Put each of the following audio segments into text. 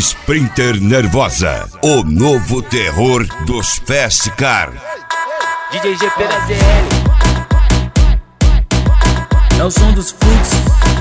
Sprinter Nervosa, o novo terror dos Fast Car. DJ GP da ZL. É o som dos fluxos.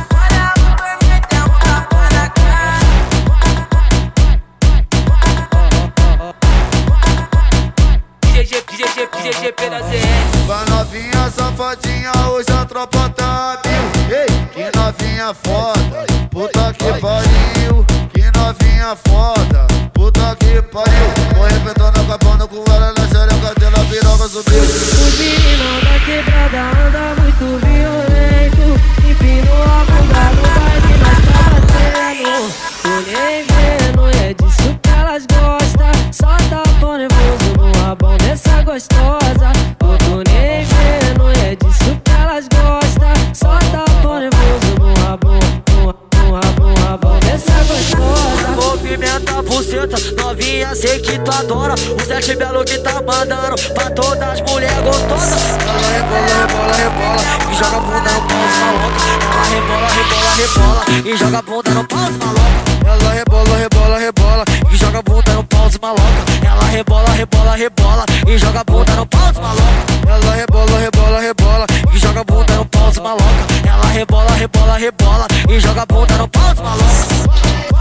DJ GP da ZL. Vai novinha safadinha, hoje a tropa tá mil. Ei, que novinha foda, puta que pariu. Que novinha foda, puta que pariu. Tô arrebentando, acabando com ela na xereca dela, piroca subiu. Os meninos da quebrada anda muito violento. Empinou a bunda no baile, nós tá batendo. Tô nem vendo, é disso que elas gostam. Só tá pão nervoso no rabão dessa gostosa. Eu tô nem vendo, é disso que elas gostam. Só tá pão nervoso no rabão, no rabão dessa gostosa. Movimenta a buceta, novinha, sei que tu adora. O Sete Belo que tá mandando pra todas as mulheres gostosas. Ela rebola, rebola, rebola e joga a bunda no pau maloca. Ela rebola, rebola, rebola e joga a bunda no pau maloca. Ela rebola, rebola, rebola e joga a bunda no pau maloca. Ela rebola, rebola, rebola e joga a bunda no pau maloca. Ela rebola, rebola, rebola e joga a bunda no pau maloca. Ela rebola, rebola, rebola e joga a bunda no pau maloca.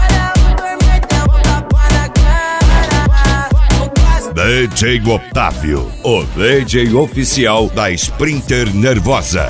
DJ Otávio, o DJ oficial da Sprinter Nervosa.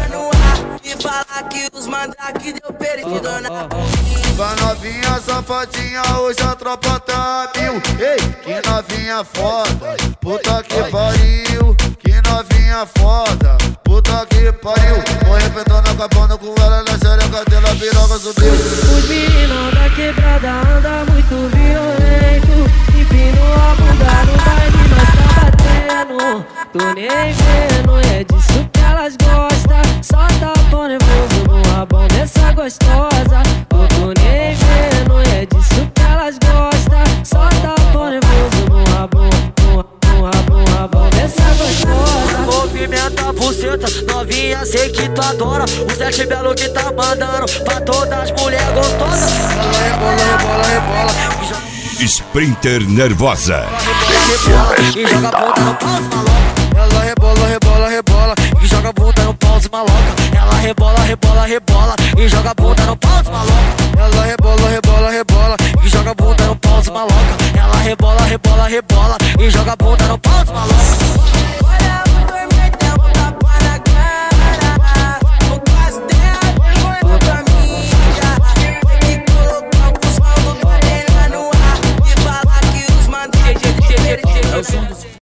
Vai novinha safadinha, hoje a tropa tá mil. Ei, que novinha foda, puta que pariu. Que novinha foda, puta que pariu. Tô arrebentando, acabando com ela na xereca dela, piroca subiu. Os meninos da quebrada anda muito violento. Empinou a bunda no baile, nós tá batendo. Tô nem vendo, é disso que elas gostam. Só tá pão nervoso no rabão dessa gostosa. Eu tô nem vendo, é disso que elas gostam. Só tá pão nervoso no rabão, no rabão dessa gostosa. Movimenta a buceta, novinha, sei que tu adora. O Sete Belo que tá mandando pra todas as mulheres gostosas. Ela rebola, rebola, rebola Sprinter Nervosa. E joga a bunda no pau maloca. Ela rebola, rebola, rebola e joga a bunda no pau maloca. Ela rebola, rebola, rebola e joga a bunda no pau maloca. Ela rebola, rebola, rebola e joga a bunda no pau maloca. Ela rebola, rebola, rebola e joga a bunda no pau maloca.